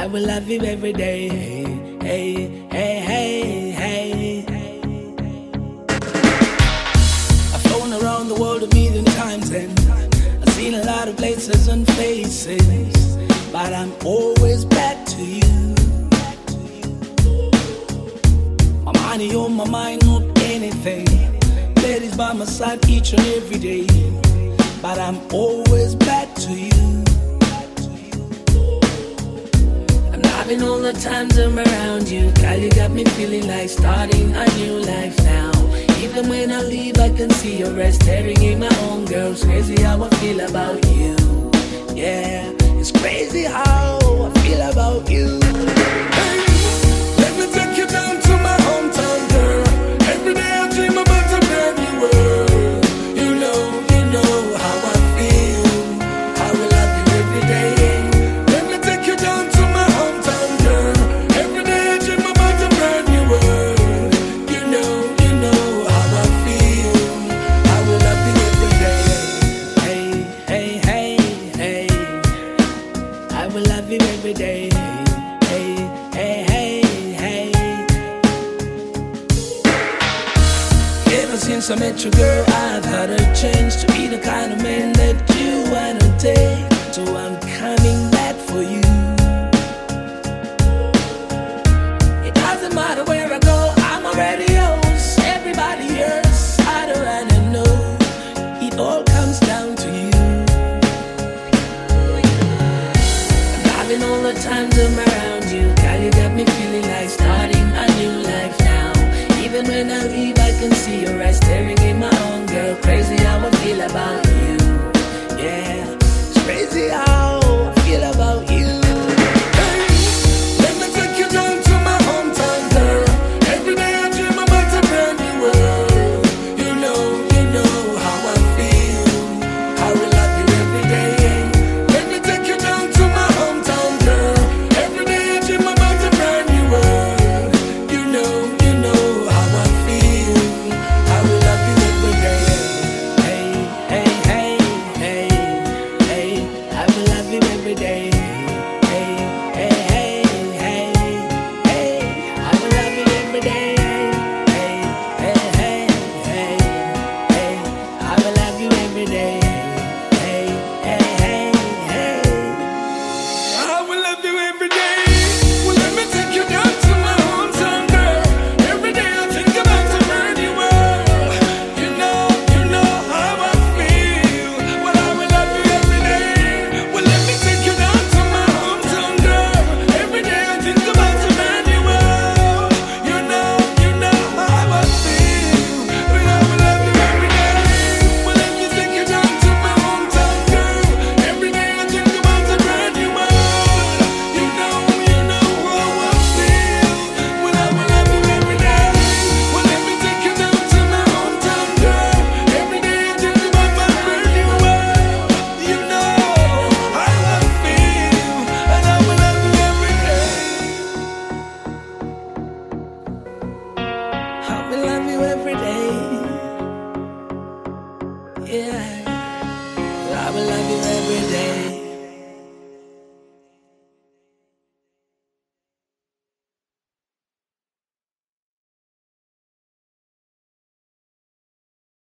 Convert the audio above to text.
I will love you every day. Hey, hey, hey, hey, hey. I've flown around the world a million times and I've seen a lot of places and faces, but I'm always back to you. My money on my mind, not anything. Ladies by my side each and every day, but I'm always back to you. I'm loving all the times I'm around you. Girl, you got me feeling like starting a new life now. Even when I leave, I can see your eyes staring in my own. Girl, it's crazy how I feel about you. Yeah, it's crazy how I feel about you. Hey, let me take you down to my hometown, girl. Every day I dream about a brand new world. You know how I feel. I will love you every day. Let me take you down to my hometown, girl. Every day I dream about a brand new world. You know how I feel. I will love you every day. Hey, hey, hey, hey. I will love you every day. Hey, hey, hey, hey. Ever since I met you, girl, I've had a chance to be the kind of man that you wanna take. So I'm coming back for you. It doesn't matter where I go, I'm already yours. Everybody else, I don't wanna know. It all comes down to you. I'm loving all the times I'm around you. Girl, you got me feeling like starting a new life now. Even when I leave, I can see your eyes staring in my own. Girl, crazy how I feel about you. Yeah, it's crazy how I feel about you. Hey, let me take you down to my hometown, girl. Every day I dream about a brand new world. You know how I feel. I will love you every day. Let me take you down to my hometown, girl. Every day I dream about a brand new world. You know how I feel. I will love you every day. Hey, hey, hey, hey, hey. I will love you every day. Hey, hey, hey, hey, hey. I will love you every day. Hey, hey, hey, hey, hey. I will love you every day. Hey, hey, hey, hey. I will love you every day. Well, let me take you down to my hometown, girl. Every day I think about a brand new world. You know how I feel. Well, I will love you every day. Well, let me take you down to my hometown, girl. Every day I think about a brand new world. You know how I feel. Well, I will love you every day. Well, let me take you down to my hometown, girl. Every day I think about a brand new world. You know how I feel. Well, I will love you every day. Well, let me take you down to my hometown, girl. Every day I think about my brand new world. You know how I feel, and I will love you every day. I will love you every day. Yeah, I will love you every day.